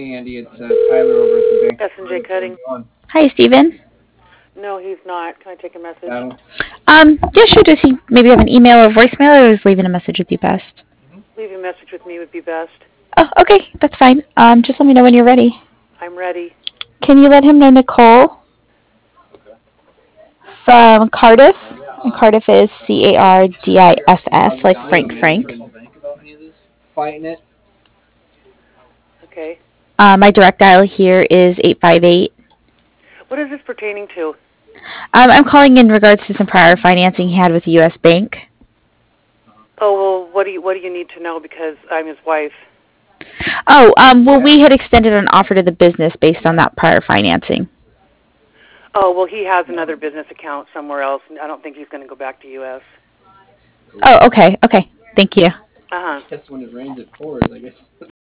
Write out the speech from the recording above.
Hey, Andy, it's Tyler over at the bank. S&J Cutting. Hi, Steven. No, he's not. Can I take a message? Yeah, sure. Does he maybe have an email or voicemail, or is leaving a message would be best? Leaving a message with me would be best. Oh, okay, that's fine. Just let me know when you're ready. I'm ready. Can you let him know Nicole from Cardiff? And Cardiff is CARDIFF, like Frank. Fighting it. Okay. My direct dial here is 858. What is this pertaining to? I'm calling in regards to some prior financing he had with the U.S. Bank. Oh, well, what do you need to know, because I'm his wife? Oh, well, we had extended an offer to the business based on that prior financing. Oh, well, he has another business account somewhere else, and I don't think he's going to go back to U.S. Oh, okay. Thank you. Uh-huh. Guess when it rains, it pours, I guess.